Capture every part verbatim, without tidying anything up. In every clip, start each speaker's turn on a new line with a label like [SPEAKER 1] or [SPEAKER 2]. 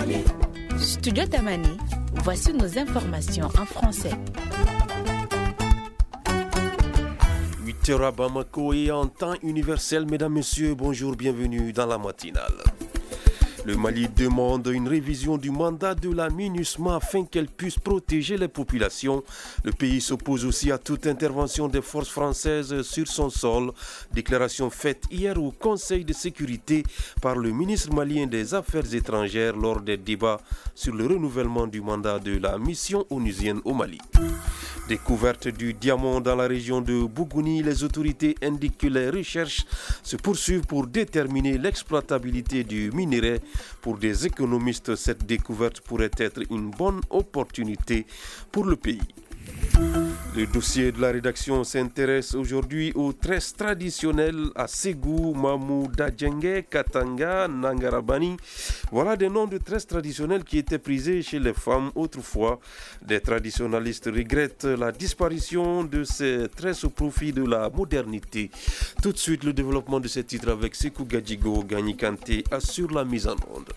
[SPEAKER 1] Studio Tamani, voici nos informations en français.
[SPEAKER 2] huit heures à Bamako et en temps universel, mesdames, messieurs, bonjour, bienvenue dans la matinale. Le Mali demande une révision du mandat de la MINUSMA afin qu'elle puisse protéger les populations. Le pays s'oppose aussi à toute intervention des forces françaises sur son sol. Déclaration faite hier au Conseil de sécurité par le ministre malien des Affaires étrangères lors des débats sur le renouvellement du mandat de la mission onusienne au Mali. Découverte du diamant dans la région de Bougouni, les autorités indiquent que les recherches se poursuivent pour déterminer l'exploitabilité du minerai. Pour des économistes, cette découverte pourrait être une bonne opportunité pour le pays. Le dossier de la rédaction s'intéresse aujourd'hui aux tresses traditionnelles à Ségou, Mamou, Dadjenge, Katanga, Nangarabani. Voilà des noms de tresses traditionnelles qui étaient prisées chez les femmes autrefois. Des traditionnalistes regrettent la disparition de ces tresses au profit de la modernité. Tout de suite, le développement de ce titre avec Sekou Gadjigo, Gagni Kanté assure la mise en onde.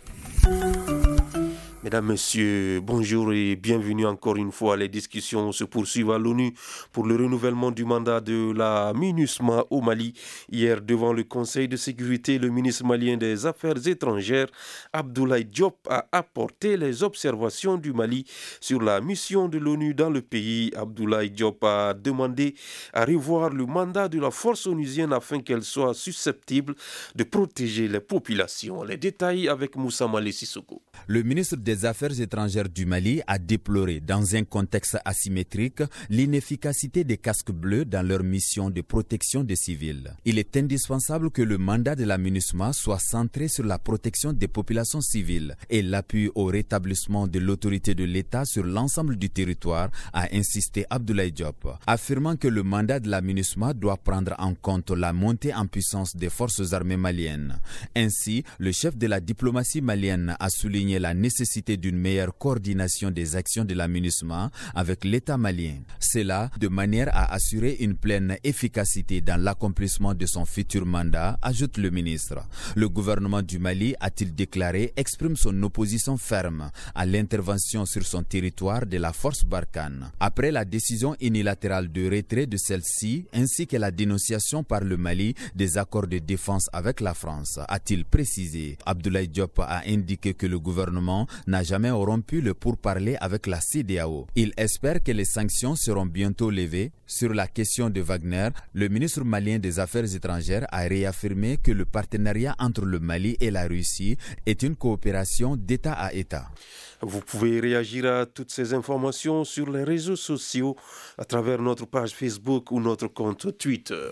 [SPEAKER 2] Mesdames, Messieurs, bonjour et bienvenue encore une fois. Les discussions se poursuivent à l'ONU pour le renouvellement du mandat de la MINUSMA au Mali. Hier, devant le Conseil de sécurité, le ministre malien des Affaires étrangères, Abdoulaye Diop, a apporté les observations du Mali sur la mission de l'ONU dans le pays. Abdoulaye Diop a demandé à revoir le mandat de la force onusienne afin qu'elle soit susceptible de protéger les populations. Les détails avec Moussa Malé Sissoko.
[SPEAKER 3] Le ministre des Affaires étrangères du Mali a déploré, dans un contexte asymétrique, l'inefficacité des casques bleus dans leur mission de protection des civils. Il est indispensable que le mandat de la MINUSMA soit centré sur la protection des populations civiles et l'appui au rétablissement de l'autorité de l'État sur l'ensemble du territoire, a insisté Abdoulaye Diop, affirmant que le mandat de la MINUSMA doit prendre en compte la montée en puissance des forces armées maliennes. Ainsi, le chef de la diplomatie malienne a souligné la nécessité d'une meilleure coordination des actions de la MINUSMA avec l'État malien. Cela de manière à assurer une pleine efficacité dans l'accomplissement de son futur mandat, ajoute le ministre. Le gouvernement du Mali, a-t-il déclaré, exprime son opposition ferme à l'intervention sur son territoire de la force Barkhane. Après la décision unilatérale de retrait de celle-ci, ainsi que la dénonciation par le Mali des accords de défense avec la France, a-t-il précisé. Abdoulaye Diop a indiqué que le gouvernement n'a jamais rompu le pourparler avec la C E D E A O. Il espère que les sanctions seront bientôt levées. Sur la question de Wagner, le ministre malien des Affaires étrangères a réaffirmé que le partenariat entre le Mali et la Russie est une coopération d'État à État.
[SPEAKER 2] Vous pouvez réagir à toutes ces informations sur les réseaux sociaux à travers notre page Facebook ou notre compte Twitter.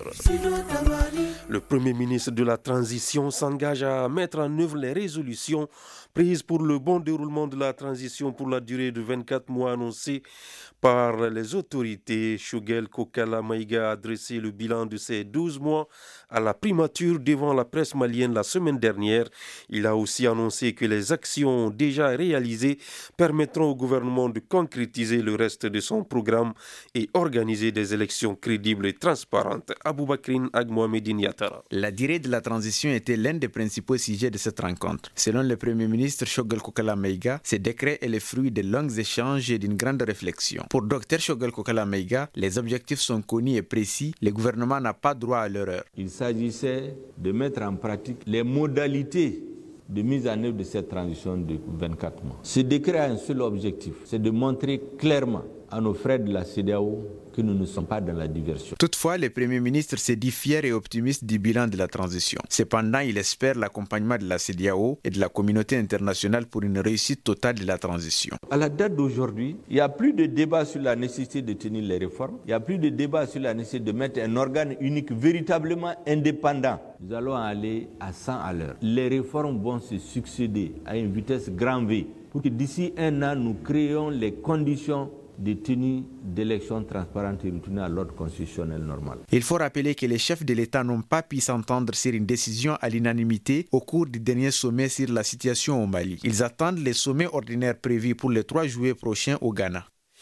[SPEAKER 2] Le Premier ministre de la Transition s'engage à mettre en œuvre les résolutions prises pour le bon déroulement de la transition pour la durée de vingt-quatre mois annoncée par les autorités. Choguel Kokala Maïga a dressé le bilan de ces douze mois à la primature devant la presse malienne la semaine dernière. Il a aussi annoncé que les actions déjà réalisées permettront au gouvernement de concrétiser le reste de son programme et organiser des élections crédibles et transparentes. Aboubakrin Agmohamedine Yatara.
[SPEAKER 4] La durée de la transition était l'un des principaux sujets de cette rencontre. Selon le Premier ministre Choguel Kokala Maïga, ce décret est le fruit de longs échanges et d'une grande réflexion. Pour Dr Choguel Kokala Maïga, les objectifs sont connus et précis. Le gouvernement n'a pas droit à l'erreur.
[SPEAKER 5] Il s'agissait de mettre en pratique les modalités de mise en œuvre de cette transition de vingt-quatre mois. Ce décret a un seul objectif, c'est de montrer clairement à nos frères de la C E D E A O que nous ne sommes pas dans la diversion.
[SPEAKER 4] Toutefois, le Premier ministre s'est dit fier et optimiste du bilan de la transition. Cependant, il espère l'accompagnement de la C E D E A O et de la communauté internationale pour une réussite totale de la transition.
[SPEAKER 5] À la date d'aujourd'hui, il n'y a plus de débat sur la nécessité de tenir les réformes. Il n'y a plus de débat sur la nécessité de mettre un organe unique véritablement indépendant. Nous allons aller à cent à l'heure. Les réformes vont se succéder à une vitesse grand V pour que d'ici un an, nous créions les conditions de tenue d'élections transparentes et retournées à l'ordre constitutionnel normal.
[SPEAKER 4] Il faut rappeler que les chefs de l'État n'ont pas pu s'entendre sur une décision à l'unanimité au cours du dernier sommet sur la situation au Mali. Ils attendent les sommets ordinaires prévus pour le trois juillet prochain au Ghana.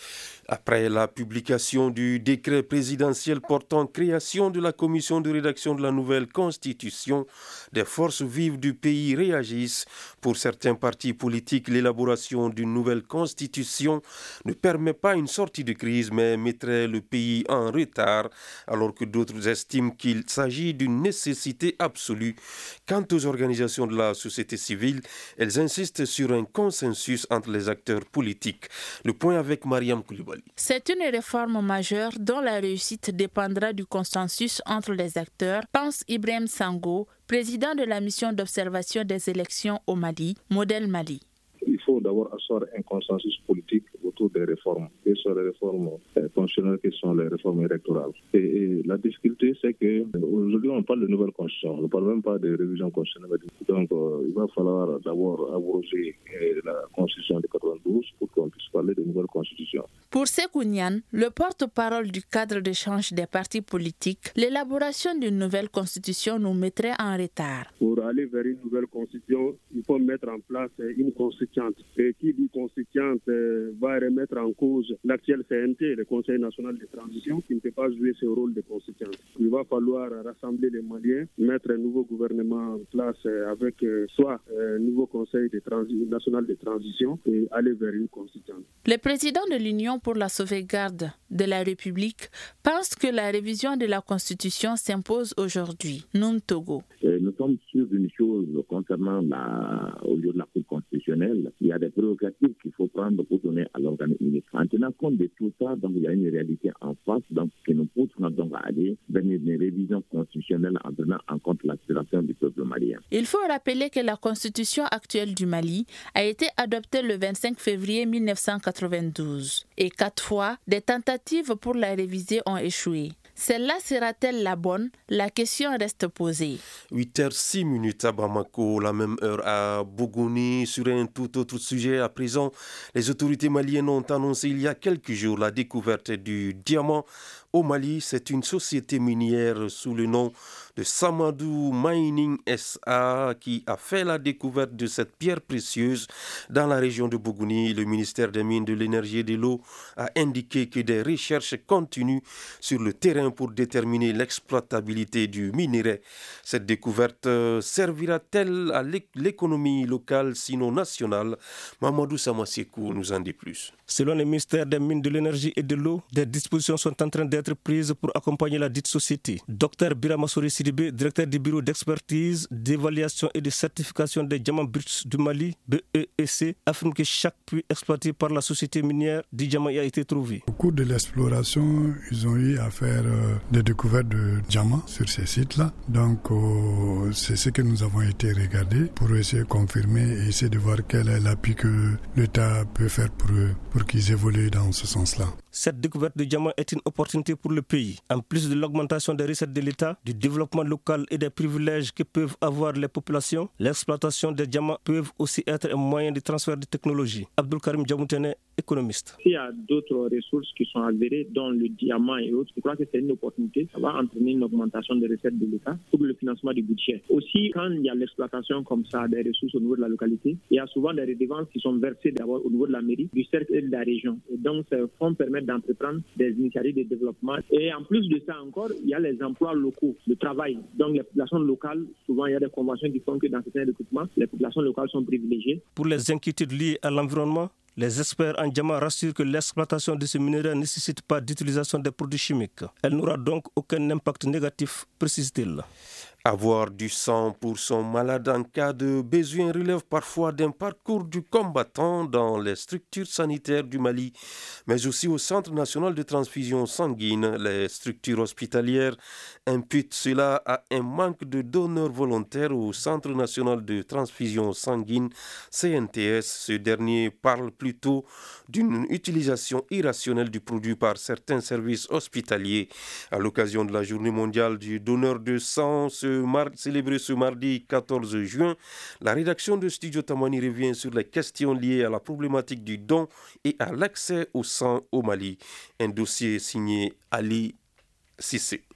[SPEAKER 2] Après la publication du décret présidentiel portant création de la commission de rédaction de la nouvelle constitution, des forces vives du pays réagissent. Pour certains partis politiques, l'élaboration d'une nouvelle constitution ne permet pas une sortie de crise, mais mettrait le pays en retard, alors que d'autres estiment qu'il s'agit d'une nécessité absolue. Quant aux organisations de la société civile, elles insistent sur un consensus entre les acteurs politiques. Le point avec Mariam Koulibaly.
[SPEAKER 1] C'est une réforme majeure dont la réussite dépendra du consensus entre les acteurs, pense Ibrahim Sango, président de la mission d'observation des élections au Mali, Modèle Mali.
[SPEAKER 6] Il faut d'abord asseoir un consensus politique autour des réformes, que ce soit les réformes fonctionnelles, que ce soit les réformes électorales. Et, et la difficulté, c'est qu'aujourd'hui, on parle de nouvelle constitution, on ne parle même pas de révision constitutionnelle. Donc, euh, il va falloir d'abord abroger euh, la constitution de quatre-vingt-douze pour qu'on puisse parler de nouvelle constitution.
[SPEAKER 1] Pour Sékou Niane, le porte-parole du cadre d'échange des partis politiques, l'élaboration d'une nouvelle constitution nous mettrait en retard.
[SPEAKER 7] Pour aller vers une nouvelle constitution, il faut mettre en place une constituante. Et qui dit constituante euh, va remettre en cause l'actuel C N T, le Conseil national de transition, qui ne peut pas jouer ce rôle de constituante. Il va falloir rassembler les Maliens, mettre un nouveau gouvernement en place euh, avec euh, soit un nouveau Conseil de transi- national de transition et aller vers une constituante.
[SPEAKER 1] Le président de l'Union pour la sauvegarde de la République pense que la révision de la Constitution s'impose aujourd'hui. Noum Togo.
[SPEAKER 8] Et nous sommes sûrs d'une chose concernant la, au lieu de la Cour constitutionnelle. Il y a des prérogatives qu'il faut prendre pour donner à l'organe unique. En tenant compte de tout ça, donc il y a une réalité en face donc, qui nous pousse donc à aller vers une révision constitutionnelle en tenant en compte l'aspiration du peuple malien.
[SPEAKER 1] Il faut rappeler que la constitution actuelle du Mali a été adoptée le vingt-cinq février mille neuf cent quatre-vingt-douze et quatre fois, des tentatives pour la réviser ont échoué. Celle-là sera-t-elle la bonne? La question reste posée.
[SPEAKER 2] huit heures six minutes à Bamako, la même heure à Bougouni. Sur un tout autre sujet, à présent, les autorités maliennes ont annoncé il y a quelques jours la découverte du diamant au Mali. C'est une société minière sous le nom de Samadou Mining S A qui a fait la découverte de cette pierre précieuse dans la région de Bougouni. Le ministère des Mines, de l'Énergie et de l'Eau a indiqué que des recherches continuent sur le terrain pour déterminer l'exploitabilité du minerai. Cette découverte servira-t-elle à l'économie locale, sinon nationale? Mamadou Samassekou nous en dit plus.
[SPEAKER 9] Selon le ministère des Mines, de l'Énergie et de l'Eau, des dispositions sont en train d'être prises pour accompagner la dite société. Docteur Biramassouri Sidibé, directeur du bureau d'expertise, d'évaluation et de certification des diamants bruts du Mali, B E E C, affirme que chaque puits exploité par la société minière du diamant a été trouvé.
[SPEAKER 10] Au cours de l'exploration, ils ont eu à faire euh, des découvertes de diamants sur ces sites-là. Donc, euh, c'est ce que nous avons été regarder pour essayer de confirmer et essayer de voir quel est l'appui que l'État peut faire pour eux, pour qu'ils évoluent dans ce sens-là.
[SPEAKER 9] Cette découverte de diamants est une opportunité pour le pays. En plus de l'augmentation des recettes de l'État, du développement local et des privilèges que peuvent avoir les populations, l'exploitation des diamants peut aussi être un moyen de transfert de technologie. Abdul Karim Djamoutene, économiste.
[SPEAKER 11] Il y a d'autres ressources qui sont avérées, dont le diamant et autres. Je crois que c'est une opportunité. Ça va entraîner une augmentation des recettes de l'État pour le financement du budget. Aussi, quand il y a l'exploitation comme ça des ressources au niveau de la localité, il y a souvent des redevances qui sont versées d'abord au niveau de la mairie, du cercle et de la région. Et donc, ces fonds permettent d'entreprendre des initiatives de développement. Et en plus de ça encore, il y a les emplois locaux, le travail. Donc les populations locales, souvent il y a des conventions qui font que dans certains recrutements, les populations locales sont privilégiées.
[SPEAKER 9] Pour les inquiétudes liées à l'environnement, les experts en diamant rassurent que l'exploitation de ce minerai ne nécessite pas d'utilisation des produits chimiques. Elle n'aura donc aucun impact négatif, précise-t-il.
[SPEAKER 2] Avoir du sang pour son malade en cas de besoin relève parfois d'un parcours du combattant dans les structures sanitaires du Mali, mais aussi au Centre national de transfusion sanguine. Les structures hospitalières imputent cela à un manque de donneurs volontaires au Centre national de transfusion sanguine, C N T S. Ce dernier parle plutôt d'une utilisation irrationnelle du produit par certains services hospitaliers. À l'occasion de la journée mondiale du donneur de sang, ce célébré ce mardi quatorze juin, la rédaction de Studio Tamani revient sur les questions liées à la problématique du don et à l'accès au sang au Mali. Un dossier signé Ali Sissé.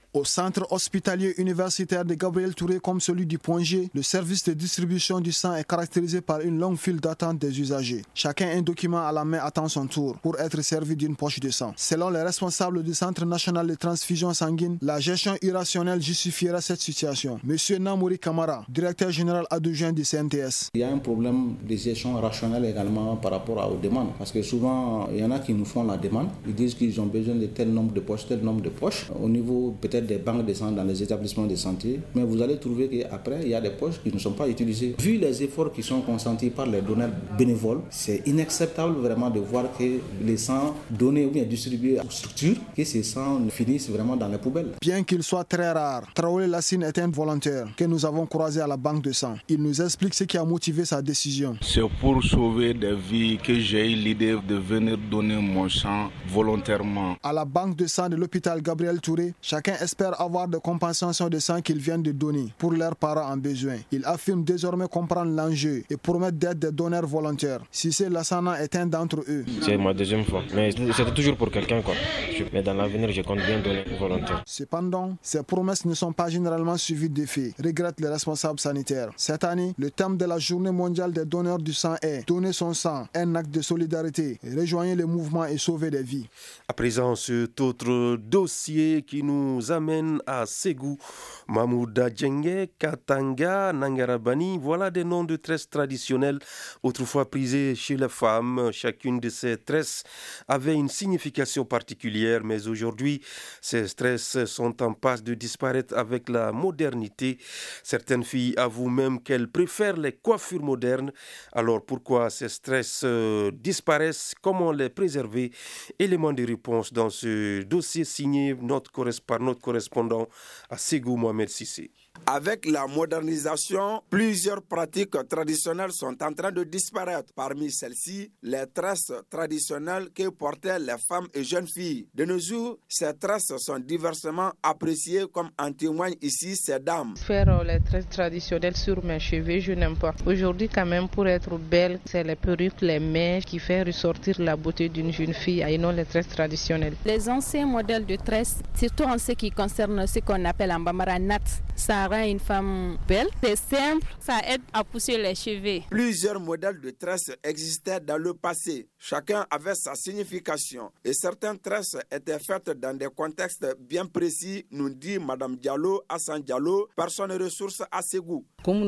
[SPEAKER 12] Au centre hospitalier universitaire de Gabriel Touré comme celui du Point G, le service de distribution du sang est caractérisé par une longue file d'attente des usagers. Chacun un document à la main attend son tour pour être servi d'une poche de sang. Selon les responsables du Centre national de transfusion sanguine, la gestion irrationnelle justifiera cette situation. Monsieur Namouri Kamara, directeur général adjoint du C N T S.
[SPEAKER 13] Il y a un problème de gestion rationnelle également par rapport aux demandes. Parce que souvent, il y en a qui nous font la demande. Ils disent qu'ils ont besoin de tel nombre de poches, tel nombre de poches. Au niveau peut-être des banques de sang dans les établissements de santé. Mais vous allez trouver qu'après, il y a des poches qui ne sont pas utilisées. Vu les efforts qui sont consentis par les donneurs bénévoles, c'est inacceptable vraiment de voir que les sangs donnés ou bien distribués aux structures, que ces sangs finissent vraiment dans les poubelles.
[SPEAKER 12] Bien qu'il soit très rare, Traoré Lassine est un volontaire que nous avons croisé à la banque de sang. Il nous explique ce qui a motivé sa décision.
[SPEAKER 14] C'est pour sauver des vies que j'ai eu l'idée de venir donner mon sang volontairement.
[SPEAKER 12] À la banque de sang de l'hôpital Gabriel Touré, chacun espère avoir des compensations de sang qu'ils viennent de donner pour leurs parents en besoin. Il affirme désormais comprendre l'enjeu et promet d'être des donneurs volontaires. Cissé Lassana est un d'entre eux.
[SPEAKER 15] C'est ma deuxième fois, mais c'était toujours pour quelqu'un quoi. Mais dans l'avenir, je compte bien donner volontaire.
[SPEAKER 12] Cependant, ces promesses ne sont pas généralement suivies d'effets, regrettent les responsables sanitaires. Cette année, le thème de la journée mondiale des donneurs du sang est « Donner son sang, un acte de solidarité, rejoindre le mouvement et sauver des vies ».
[SPEAKER 2] À présent, cet autre dossier qui nous amène à Ségou, Mamouda Djenge, Katanga, Nangarabani, voilà des noms de tresses traditionnelles autrefois prisées chez les femmes. Chacune de ces tresses avait une signification particulière, mais aujourd'hui, ces tresses sont en passe de disparaître avec la modernité. Certaines filles avouent même qu'elles préfèrent les coiffures modernes. Alors pourquoi ces tresses euh, disparaissent? Comment les préserver? Élément de réponse dans ce dossier signé notre corres- par notre correspondant à Ségou, Mohamed Sissé.
[SPEAKER 16] Avec la modernisation, plusieurs pratiques traditionnelles sont en train de disparaître. Parmi celles-ci, les tresses traditionnelles que portaient les femmes et jeunes filles. De nos jours, ces tresses sont diversement appréciées, comme en témoignent ici ces dames.
[SPEAKER 17] Faire les tresses traditionnelles sur mes cheveux, je n'aime pas. Aujourd'hui, quand même, pour être belle, c'est les perruques, les mèches qui font ressortir la beauté d'une jeune fille et non les tresses traditionnelles.
[SPEAKER 18] Les anciens modèles de tresses, surtout en ce qui concerne ce qu'on appelle en bambara nat, ça rend une femme belle, c'est simple, ça aide à pousser les cheveux.
[SPEAKER 16] Plusieurs modèles de tresses existaient dans le passé. Chacun avait sa signification et certaines tresses étaient faites dans des contextes bien précis, nous dit Madame Diallo, Hassan Diallo, personne ressource à Ségou.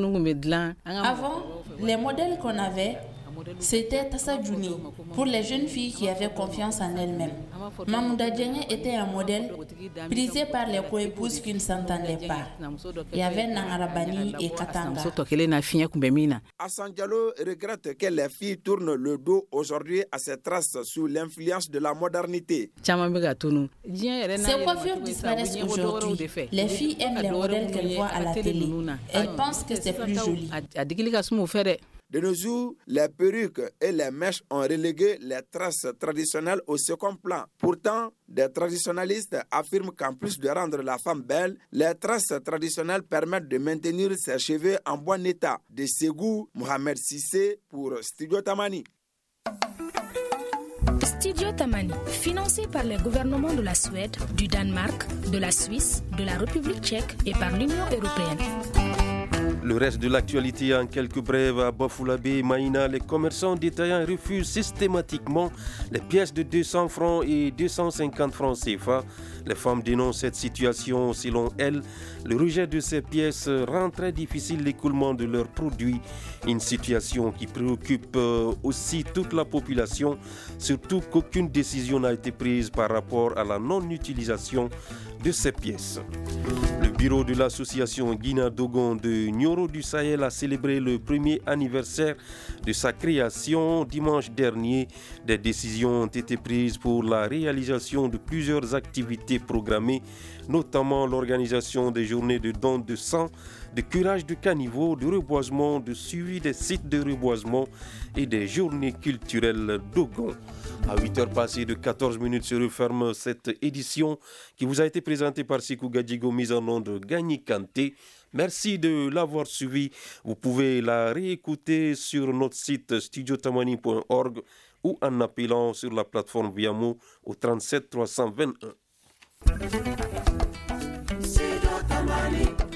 [SPEAKER 1] Avant, les modèles qu'on avait, c'était Tassadjouni, pour les jeunes filles qui avaient confiance en elles-mêmes. Mamouda Djenge était un modèle prisé par les coépouses qui ne s'entendaient pas. Il y avait Nangarabani et Katanga.
[SPEAKER 16] Hassan Diallo regrette que les filles tournent le dos aujourd'hui à ces traces sous l'influence de la modernité.
[SPEAKER 1] Ces coiffures disparaissent aujourd'hui. Les filles aiment les modèles qu'elles voient à la télé. Elles pensent que c'est plus joli.
[SPEAKER 16] De nos jours, les perruques et les mèches ont relégué les tresses traditionnelles au second plan. Pourtant, des traditionnalistes affirment qu'en plus de rendre la femme belle, les tresses traditionnelles permettent de maintenir ses cheveux en bon état. De Ségou, Mohamed Sissé pour Studio Tamani.
[SPEAKER 19] Studio Tamani, financé par les gouvernements de la Suède, du Danemark, de la Suisse, de la République tchèque et par l'Union européenne.
[SPEAKER 2] Le reste de l'actualité en quelques brèves à Bafoulavé et Maïna, les commerçants détaillants refusent systématiquement les pièces de deux cents francs et deux cent cinquante francs C F A. Les femmes dénoncent cette situation. Selon elles, le rejet de ces pièces rend très difficile l'écoulement de leurs produits. Une situation qui préoccupe aussi toute la population, surtout qu'aucune décision n'a été prise par rapport à la non-utilisation de ces pièces. Le bureau de l'association Guina Dogon de Nioro du Sahel a célébré le premier anniversaire de sa création dimanche dernier. Des décisions ont été prises pour la réalisation de plusieurs activités programmées, notamment l'organisation des journées de dons de sang, de curage de caniveaux, de reboisement, de suivi des sites de reboisement et des journées culturelles Dogon. À huit heures passées de quatorze minutes se referme cette édition qui vous a été présentée par Sikou Gadjigo, mise en nom de Gagny Kanté. Merci de l'avoir suivi. Vous pouvez la réécouter sur notre site studio tamani point org ou en appelant sur la plateforme Viamo au trente-sept trois cent vingt-et-un.
[SPEAKER 20] tamani